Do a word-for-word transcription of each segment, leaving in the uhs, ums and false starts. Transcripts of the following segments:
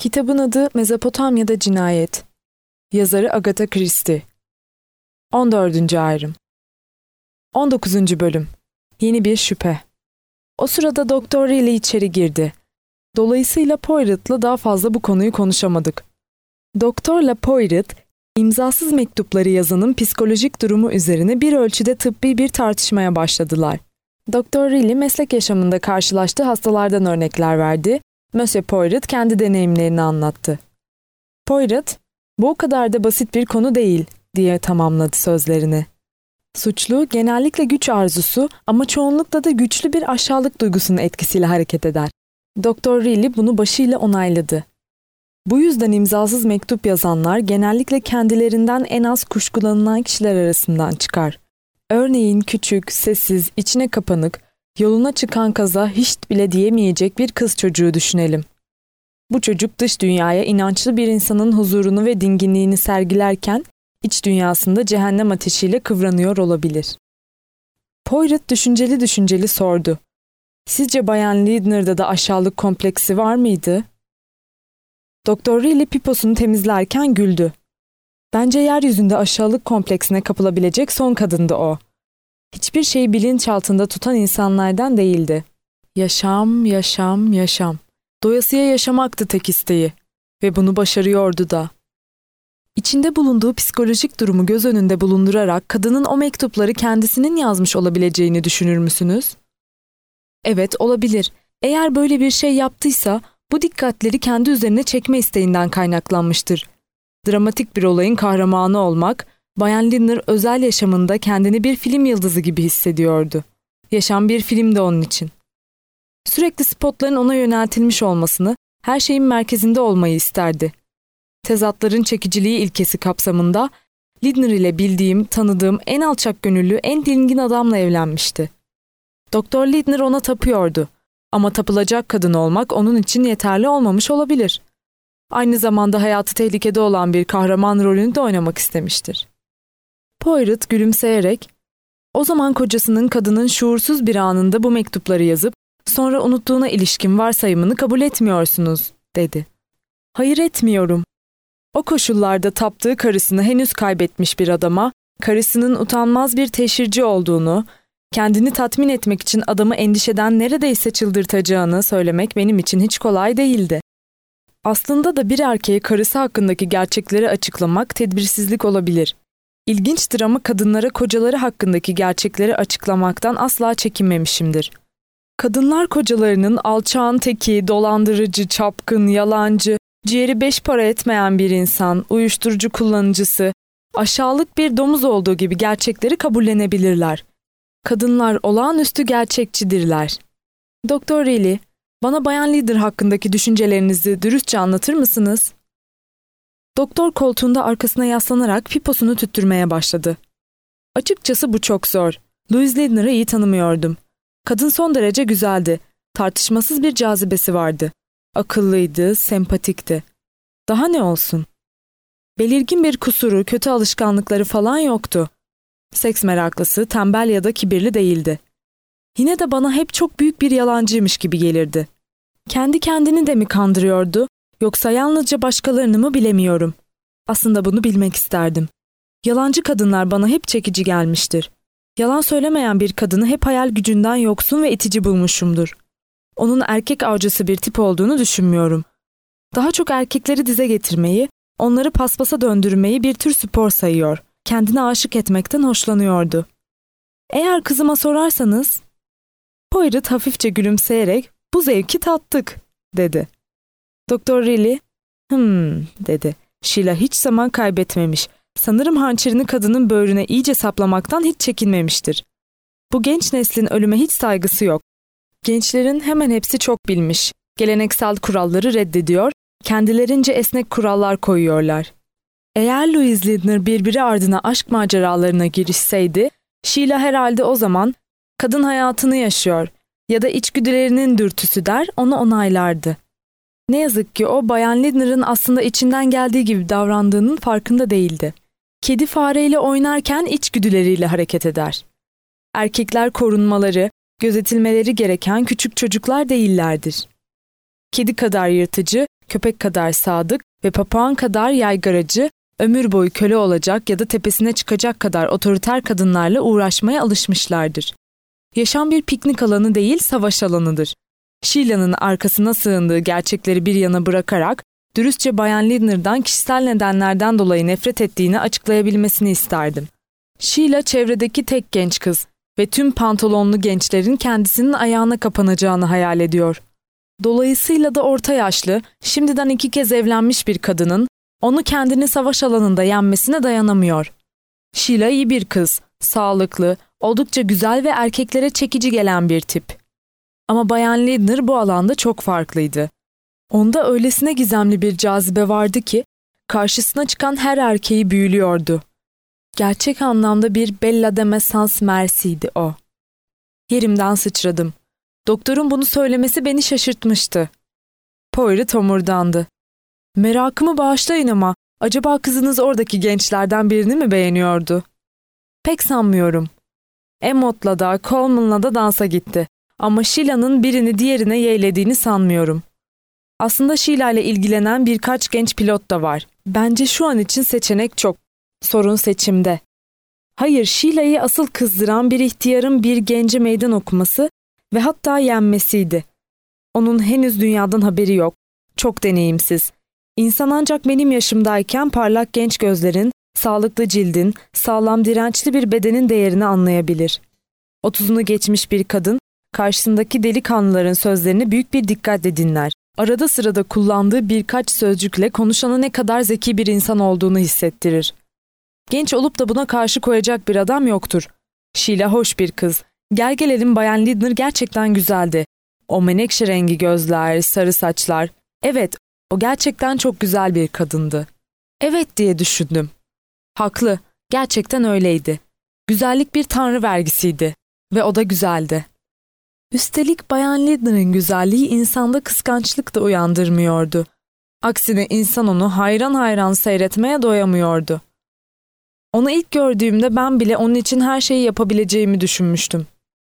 Kitabın adı Mezopotamya'da Cinayet. Yazarı Agatha Christie. on dördüncü ayrım. on dokuzuncu bölüm. Yeni bir şüphe. O sırada Doktor Riley içeri girdi. Dolayısıyla Poirot'la daha fazla bu konuyu konuşamadık. Doktorla Poirot, imzasız mektupları yazanın psikolojik durumu üzerine bir ölçüde tıbbi bir tartışmaya başladılar. Doktor Riley meslek yaşamında karşılaştığı hastalardan örnekler verdi. Monsieur Poirot kendi deneyimlerini anlattı. Poirot, "Bu o kadar da basit bir konu değil," diye tamamladı sözlerini. Suçlu genellikle güç arzusu ama çoğunlukla da güçlü bir aşağılık duygusunun etkisiyle hareket eder. Doktor Riley bunu başıyla onayladı. Bu yüzden imzasız mektup yazanlar genellikle kendilerinden en az kuşkulanılan kişiler arasından çıkar. Örneğin küçük, sessiz, içine kapanık, yoluna çıkan kaza hiç bile diyemeyecek bir kız çocuğu düşünelim. Bu çocuk dış dünyaya inançlı bir insanın huzurunu ve dinginliğini sergilerken, iç dünyasında cehennem ateşiyle kıvranıyor olabilir. Poirot düşünceli düşünceli sordu. "Sizce Bayan Lindner'da da aşağılık kompleksi var mıydı?" Doktor Riley piposunu temizlerken güldü. "Bence yeryüzünde aşağılık kompleksine kapılabilecek son kadındı o. Hiçbir şeyi bilinçaltında tutan insanlardan değildi. Yaşam, yaşam, yaşam. Doyasıya yaşamaktı tek isteği. Ve bunu başarıyordu da." İçinde bulunduğu psikolojik durumu göz önünde bulundurarak kadının o mektupları kendisinin yazmış olabileceğini düşünür müsünüz? Evet, olabilir. Eğer böyle bir şey yaptıysa bu dikkatleri kendi üzerine çekme isteğinden kaynaklanmıştır. Dramatik bir olayın kahramanı olmak, Bayan Lindner özel yaşamında kendini bir film yıldızı gibi hissediyordu. Yaşam bir filmdi onun için. Sürekli spotların ona yöneltilmiş olmasını, her şeyin merkezinde olmayı isterdi. Tezatların çekiciliği ilkesi kapsamında Lindner ile bildiğim, tanıdığım en alçak gönüllü, en dingin adamla evlenmişti. Doktor Lindner ona tapıyordu. Ama tapılacak kadın olmak onun için yeterli olmamış olabilir. Aynı zamanda hayatı tehlikede olan bir kahraman rolünü de oynamak istemiştir. Poirot gülümseyerek, "O zaman kocasının kadının şuursuz bir anında bu mektupları yazıp sonra unuttuğuna ilişkin varsayımını kabul etmiyorsunuz," dedi. "Hayır, etmiyorum. O koşullarda taptığı karısını henüz kaybetmiş bir adama, karısının utanmaz bir teşhirci olduğunu, kendini tatmin etmek için adamı endişeden neredeyse çıldırtacağını söylemek benim için hiç kolay değildi. Aslında da bir erkeğe karısı hakkındaki gerçekleri açıklamak tedbirsizlik olabilir. İlginçtir ama kadınlara kocaları hakkındaki gerçekleri açıklamaktan asla çekinmemişimdir. Kadınlar kocalarının alçağın teki, dolandırıcı, çapkın, yalancı, ciğeri beş para etmeyen bir insan, uyuşturucu kullanıcısı, aşağılık bir domuz olduğu gibi gerçekleri kabullenebilirler. Kadınlar olağanüstü gerçekçidirler. Doktor Riley, bana Bayan Lindner hakkındaki düşüncelerinizi dürüstçe anlatır mısınız?" Doktor koltuğunda arkasına yaslanarak piposunu tüttürmeye başladı. "Açıkçası bu çok zor. Louise Lindner'ı iyi tanımıyordum. Kadın son derece güzeldi. Tartışmasız bir cazibesi vardı. Akıllıydı, sempatikti. Daha ne olsun? Belirgin bir kusuru, kötü alışkanlıkları falan yoktu. Seks meraklısı, tembel ya da kibirli değildi. Yine de bana hep çok büyük bir yalancıymış gibi gelirdi. Kendi kendini de mi kandırıyordu, yoksa yalnızca başkalarını mı bilemiyorum. Aslında bunu bilmek isterdim. Yalancı kadınlar bana hep çekici gelmiştir. Yalan söylemeyen bir kadını hep hayal gücünden yoksun ve itici bulmuşumdur. Onun erkek avcısı bir tip olduğunu düşünmüyorum. Daha çok erkekleri dize getirmeyi, onları paspasa döndürmeyi bir tür spor sayıyor. Kendine aşık etmekten hoşlanıyordu. Eğer kızıma sorarsanız..." Poirot hafifçe gülümseyerek, "Bu zevki tattık," dedi. Doktor Riley, "Hımm," dedi. "Sheila hiç zaman kaybetmemiş. Sanırım hançerini kadının böğrüne iyice saplamaktan hiç çekinmemiştir. Bu genç neslin ölüme hiç saygısı yok. Gençlerin hemen hepsi çok bilmiş. Geleneksel kuralları reddediyor, kendilerince esnek kurallar koyuyorlar. Eğer Louise Lindner birbiri ardına aşk maceralarına girişseydi, Sheila herhalde o zaman kadın hayatını yaşıyor ya da içgüdülerinin dürtüsü der, onu onaylardı. Ne yazık ki o Bayan Lindner'ın aslında içinden geldiği gibi davrandığının farkında değildi. Kedi fareyle oynarken içgüdüleriyle hareket eder. Erkekler korunmaları, gözetilmeleri gereken küçük çocuklar değillerdir. Kedi kadar yırtıcı, köpek kadar sadık ve papağan kadar yaygaracı, ömür boyu köle olacak ya da tepesine çıkacak kadar otoriter kadınlarla uğraşmaya alışmışlardır. Yaşam bir piknik alanı değil, savaş alanıdır. Sheila'nın arkasına sığındığı gerçekleri bir yana bırakarak, dürüstçe Bayan Lindner'dan kişisel nedenlerden dolayı nefret ettiğini açıklayabilmesini isterdim. Sheila çevredeki tek genç kız ve tüm pantolonlu gençlerin kendisinin ayağına kapanacağını hayal ediyor. Dolayısıyla da orta yaşlı, şimdiden iki kez evlenmiş bir kadının onu kendini savaş alanında yenmesine dayanamıyor. Sheila iyi bir kız, sağlıklı, oldukça güzel ve erkeklere çekici gelen bir tip. Ama Bayan Lindner bu alanda çok farklıydı. Onda öylesine gizemli bir cazibe vardı ki karşısına çıkan her erkeği büyülüyordu. Gerçek anlamda bir bella deme sans mercy'ydi o. Yerimden sıçradım. Doktorun bunu söylemesi beni şaşırtmıştı. Poirot homurdandı. Merakımı bağışlayın ama acaba kızınız oradaki gençlerden birini mi beğeniyordu? Pek sanmıyorum. Emmott'la da Coleman'la da dansa gitti. Ama Sheila'nın birini diğerine yeğlediğini sanmıyorum. Aslında Sheila ile ilgilenen birkaç genç pilot da var. Bence şu an için seçenek çok. Sorun seçimde. Hayır, Sheila'yı asıl kızdıran bir ihtiyarın bir gence meydan okuması ve hatta yenmesiydi. Onun henüz dünyadan haberi yok. Çok deneyimsiz. İnsan ancak benim yaşımdayken parlak genç gözlerin, sağlıklı cildin, sağlam dirençli bir bedenin değerini anlayabilir. Otuzunu geçmiş bir kadın, karşısındaki delikanlıların sözlerini büyük bir dikkatle dinler. Arada sırada kullandığı birkaç sözcükle konuşana ne kadar zeki bir insan olduğunu hissettirir. Genç olup da buna karşı koyacak bir adam yoktur. Sheila hoş bir kız. Gel gelelim Bayan Lindner gerçekten güzeldi. O menekşe rengi gözler, sarı saçlar. Evet, o gerçekten çok güzel bir kadındı. Evet diye düşündüm. Haklı, gerçekten öyleydi. Güzellik bir tanrı vergisiydi ve o da güzeldi. Üstelik Bayan Lindner'ın güzelliği insanda kıskançlık da uyandırmıyordu. Aksine insan onu hayran hayran seyretmeye doyamıyordu. Onu ilk gördüğümde ben bile onun için her şeyi yapabileceğimi düşünmüştüm.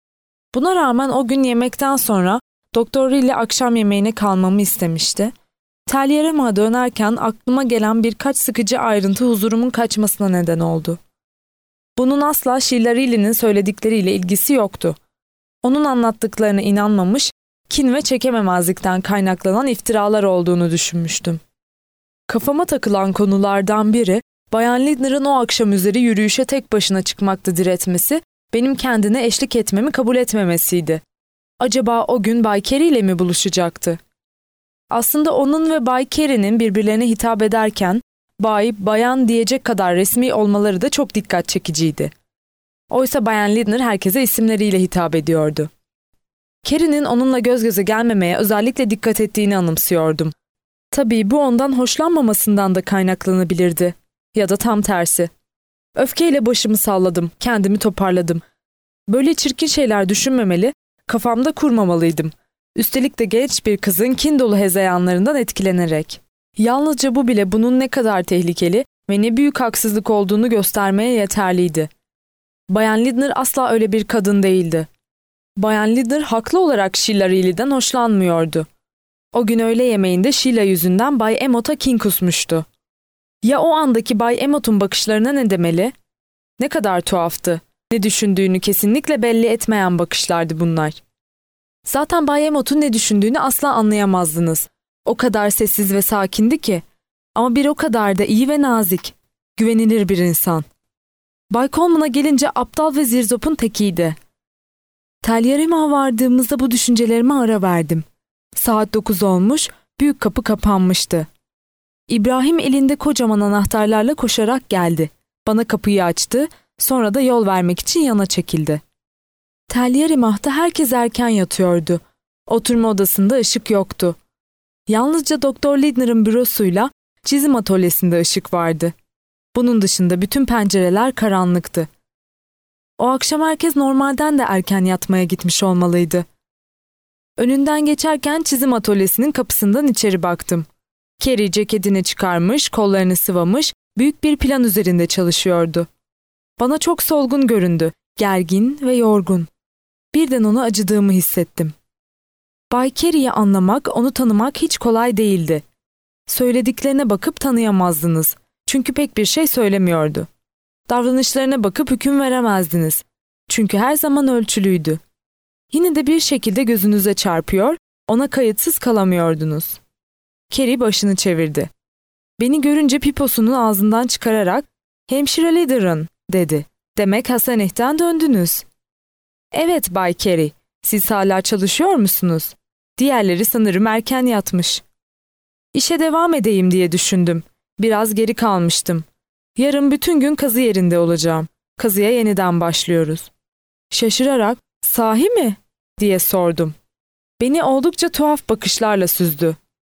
Buna rağmen o gün yemekten sonra doktor ile akşam yemeğine kalmamı istemişti. Telyerema'ya dönerken aklıma gelen birkaç sıkıcı ayrıntı huzurumun kaçmasına neden oldu. Bunun asla Sheila Reilly'nin söyledikleriyle ilgisi yoktu. Onun anlattıklarına inanmamış, kin ve çekememezlikten kaynaklanan iftiralar olduğunu düşünmüştüm. Kafama takılan konulardan biri, Bayan Lindner'ın o akşam üzeri yürüyüşe tek başına çıkmakta diretmesi, benim kendine eşlik etmemi kabul etmemesiydi. Acaba o gün Bay Carey ile mi buluşacaktı? Aslında onun ve Bay Carey'nin birbirlerine hitap ederken, bay, bayan diyecek kadar resmi olmaları da çok dikkat çekiciydi. Oysa Bayan Lindner herkese isimleriyle hitap ediyordu. Carey'nin onunla göz göze gelmemeye özellikle dikkat ettiğini anımsıyordum. Tabii bu ondan hoşlanmamasından da kaynaklanabilirdi. Ya da tam tersi. Öfkeyle başımı salladım, kendimi toparladım. Böyle çirkin şeyler düşünmemeli, kafamda kurmamalıydım. Üstelik de genç bir kızın kin dolu hezeyanlarından etkilenerek. Yalnızca bu bile bunun ne kadar tehlikeli ve ne büyük haksızlık olduğunu göstermeye yeterliydi. Bayan Lindner asla öyle bir kadın değildi. Bayan Lindner haklı olarak Sheila Reilly'den hoşlanmıyordu. O gün öğle yemeğinde Sheila yüzünden Bay Emmott'a kin kusmuştu. Ya o andaki Bay Emmott'un bakışlarına ne demeli? Ne kadar tuhaftı. Ne düşündüğünü kesinlikle belli etmeyen bakışlardı bunlar. Zaten Bay Emmott'un ne düşündüğünü asla anlayamazdınız. O kadar sessiz ve sakindi ki. Ama bir o kadar da iyi ve nazik. Güvenilir bir insan. Bay Coleman'a gelince aptal ve zirzopun tekiydi. Telyerema'ya vardığımızda bu düşüncelerime ara verdim. Saat dokuz olmuş, büyük kapı kapanmıştı. İbrahim elinde kocaman anahtarlarla koşarak geldi. Bana kapıyı açtı, sonra da yol vermek için yana çekildi. Telyerema'da herkes erken yatıyordu. Oturma odasında ışık yoktu. Yalnızca Doktor Lindner'ın bürosuyla çizim atölyesinde ışık vardı. Bunun dışında bütün pencereler karanlıktı. O akşam herkes normalden de erken yatmaya gitmiş olmalıydı. Önünden geçerken çizim atölyesinin kapısından içeri baktım. Carey ceketini çıkarmış, kollarını sıvamış, büyük bir plan üzerinde çalışıyordu. Bana çok solgun göründü, gergin ve yorgun. Birden ona acıdığımı hissettim. Bay Carey'i anlamak, onu tanımak hiç kolay değildi. Söylediklerine bakıp tanıyamazdınız. Çünkü pek bir şey söylemiyordu. Davranışlarına bakıp hüküm veremezdiniz. Çünkü her zaman ölçülüydü. Yine de bir şekilde gözünüze çarpıyor, ona kayıtsız kalamıyordunuz. Carrie başını çevirdi. Beni görünce piposunu ağzından çıkararak "Hemşire Liddern" dedi. "Demek Hasanih'ten döndünüz." "Evet Bay Carrie, siz hala çalışıyor musunuz?" Diğerleri sanırım erken yatmış. "İşe devam edeyim diye düşündüm. Biraz geri kalmıştım. Yarın bütün gün kazı yerinde olacağım. Kazıya yeniden başlıyoruz." Şaşırarak "Sahi mi?" diye sordum. Beni oldukça tuhaf bakışlarla süzdü.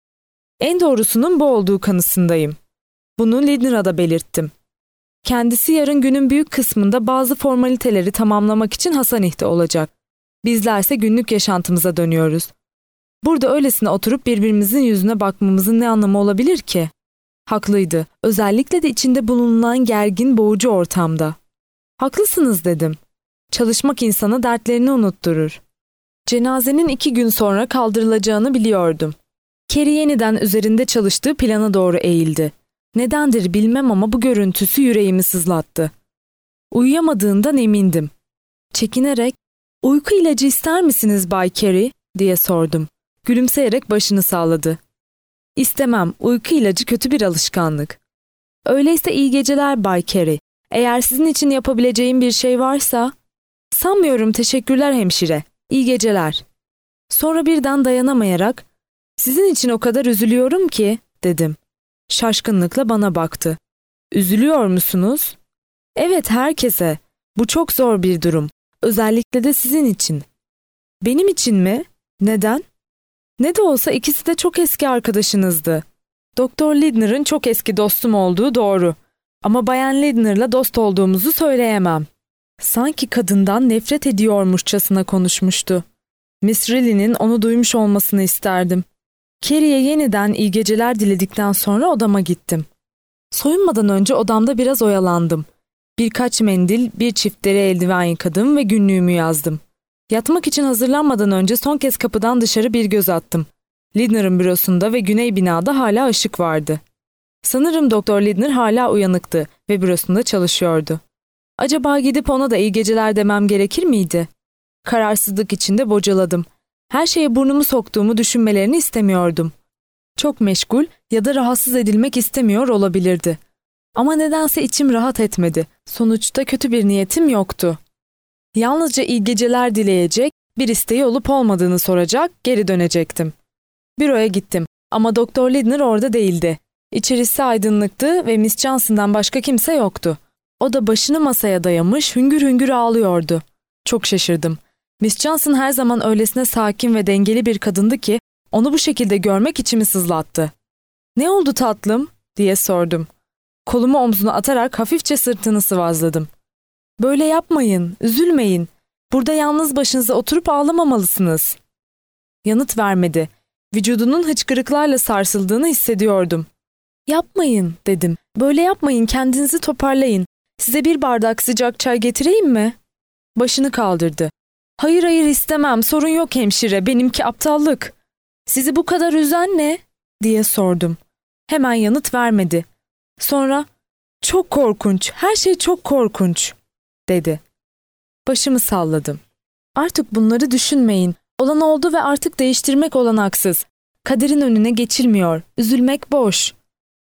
En doğrusunun bu olduğu kanısındayım. Bunu Liddern'a da belirttim. Kendisi yarın günün büyük kısmında bazı formaliteleri tamamlamak için Hasanih'te olacak. Bizlerse günlük yaşantımıza dönüyoruz. Burada öylesine oturup birbirimizin yüzüne bakmamızın ne anlamı olabilir ki? Haklıydı. Özellikle de içinde bulunan gergin, boğucu ortamda. "Haklısınız," dedim. "Çalışmak insana dertlerini unutturur." Cenazenin iki gün sonra kaldırılacağını biliyordum. Carrie yeniden üzerinde çalıştığı plana doğru eğildi. Nedendir bilmem ama bu görüntüsü yüreğimi sızlattı. Uyuyamadığından emindim. Çekinerek, "Uyku ilacı ister misiniz Bay Carrie?" diye sordum. Gülümseyerek başını salladı. "İstemem, uyku ilacı kötü bir alışkanlık." "Öyleyse iyi geceler Bay Carrie. Eğer sizin için yapabileceğim bir şey varsa..." "Sanmıyorum, teşekkürler hemşire. İyi geceler." Sonra birden dayanamayarak, "Sizin için o kadar üzülüyorum ki," dedim. Şaşkınlıkla bana baktı. "Üzülüyor musunuz?" "Evet, herkese. Bu çok zor bir durum. Özellikle de sizin için." "Benim için mi? Neden?" "Ne de olsa ikisi de çok eski arkadaşınızdı. Doktor Liddner'ın çok eski dostum olduğu doğru. Ama Bayan Liddner'la dost olduğumuzu söyleyemem." Sanki kadından nefret ediyormuşçasına konuşmuştu. Miss Reilly'nin onu duymuş olmasını isterdim. Carrie'ye yeniden iyi geceler diledikten sonra odama gittim. Soyunmadan önce odamda biraz oyalandım. Birkaç mendil, bir çift deri eldiven yıkadım ve günlüğümü yazdım. Yatmak için hazırlanmadan önce son kez kapıdan dışarı bir göz attım. Liddner'ın bürosunda ve güney binada hala ışık vardı. Sanırım Doktor Liddner hala uyanıktı ve bürosunda çalışıyordu. Acaba gidip ona da iyi geceler demem gerekir miydi? Kararsızlık içinde bocaladım. Her şeye burnumu soktuğumu düşünmelerini istemiyordum. Çok meşgul ya da rahatsız edilmek istemiyor olabilirdi. Ama nedense içim rahat etmedi. Sonuçta kötü bir niyetim yoktu. Yalnızca iyi geceler dileyecek, bir isteği olup olmadığını soracak, geri dönecektim. Büroya gittim ama Doktor Liddner orada değildi. İçerisi aydınlıktı ve Miss Johnson'dan başka kimse yoktu. O da başını masaya dayamış hüngür hüngür ağlıyordu. Çok şaşırdım. Miss Johnson her zaman öylesine sakin ve dengeli bir kadındı ki onu bu şekilde görmek içimi sızlattı. "Ne oldu tatlım?" diye sordum. Kolumu omzuna atarak hafifçe sırtını sıvazladım. "Böyle yapmayın, üzülmeyin. Burada yalnız başınıza oturup ağlamamalısınız." Yanıt vermedi. Vücudunun hıçkırıklarla sarsıldığını hissediyordum. "Yapmayın," dedim. "Böyle yapmayın, kendinizi toparlayın. Size bir bardak sıcak çay getireyim mi?" Başını kaldırdı. "Hayır hayır istemem, sorun yok hemşire, benimki aptallık." "Sizi bu kadar üzen ne?" diye sordum. Hemen yanıt vermedi. Sonra "Çok korkunç, her şey çok korkunç," dedi. Başımı salladım. "Artık bunları düşünmeyin. Olan oldu ve artık değiştirmek olanaksız. Kaderin önüne geçilmiyor, üzülmek boş."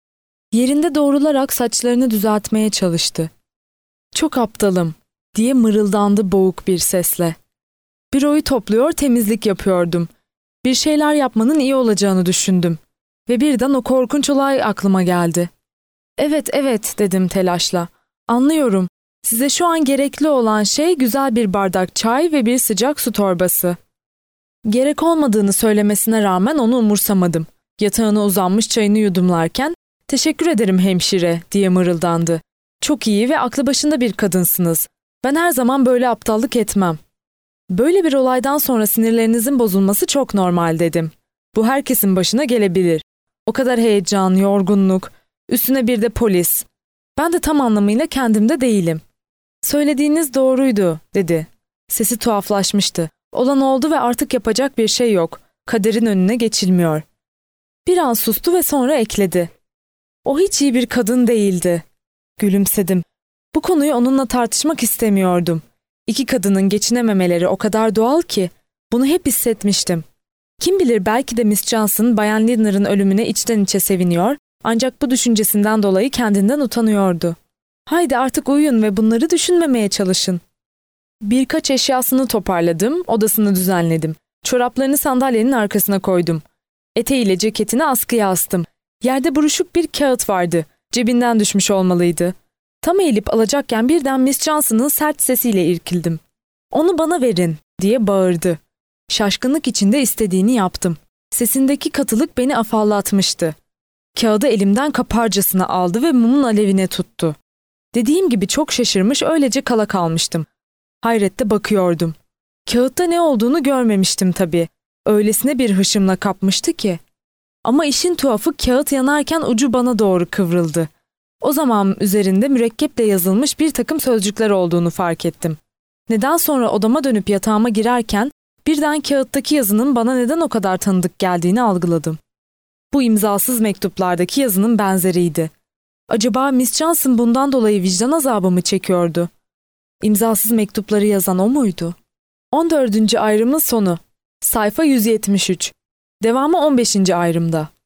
Yerinde doğrularak saçlarını düzeltmeye çalıştı. "Çok aptalım," diye mırıldandı boğuk bir sesle. Büroyu topluyor, temizlik yapıyordum. Bir şeyler yapmanın iyi olacağını düşündüm. Ve birden o korkunç olay aklıma geldi. "Evet, evet," dedim telaşla. "Anlıyorum. Size şu an gerekli olan şey güzel bir bardak çay ve bir sıcak su torbası." Gerek olmadığını söylemesine rağmen onu umursamadım. Yatağına uzanmış çayını yudumlarken, "Teşekkür ederim hemşire," diye mırıldandı. "Çok iyi ve aklı başında bir kadınsınız. Ben her zaman böyle aptallık etmem." "Böyle bir olaydan sonra sinirlerinizin bozulması çok normal," dedim. "Bu herkesin başına gelebilir. O kadar heyecan, yorgunluk, üstüne bir de polis. Ben de tam anlamıyla kendimde değilim." "Söylediğiniz doğruydu," dedi. Sesi tuhaflaşmıştı. "Olan oldu ve artık yapacak bir şey yok. Kaderin önüne geçilmiyor." Bir an sustu ve sonra ekledi. O hiç iyi bir kadın değildi. Gülümsedim. Bu konuyu onunla tartışmak istemiyordum. İki kadının geçinememeleri o kadar doğal ki, bunu hep hissetmiştim. Kim bilir belki de Miss Johnson, Bayan Lindner'ın ölümüne içten içe seviniyor, ancak bu düşüncesinden dolayı kendinden utanıyordu. Haydi artık uyuyun ve bunları düşünmemeye çalışın. Birkaç eşyasını toparladım, odasını düzenledim. Çoraplarını sandalyenin arkasına koydum. Eteğiyle ceketini askıya astım. Yerde buruşuk bir kağıt vardı. Cebinden düşmüş olmalıydı. Tam eğilip alacakken birden Miss Johnson'ın sert sesiyle irkildim. "Onu bana verin," diye bağırdı. Şaşkınlık içinde istediğini yaptım. Sesindeki katılık beni afallatmıştı. Kağıdı elimden kaparcasına aldı ve mumun alevine tuttu. Dediğim gibi çok şaşırmış, öylece kala kalmıştım. Hayretle bakıyordum. Kağıtta ne olduğunu görmemiştim tabii. Öylesine bir hışımla kapmıştı ki. Ama işin tuhafı, kağıt yanarken ucu bana doğru kıvrıldı. O zaman üzerinde mürekkeple yazılmış bir takım sözcükler olduğunu fark ettim. Neden sonra odama dönüp yatağıma girerken birden kağıttaki yazının bana neden o kadar tanıdık geldiğini algıladım. Bu imzasız mektuplardaki yazının benzeriydi. Acaba Miss Johnson bundan dolayı vicdan azabı mı çekiyordu? İmzasız mektupları yazan o muydu? on dördüncü ayrımın sonu. Sayfa yüz yetmiş üç. Devamı on beşinci ayrımda.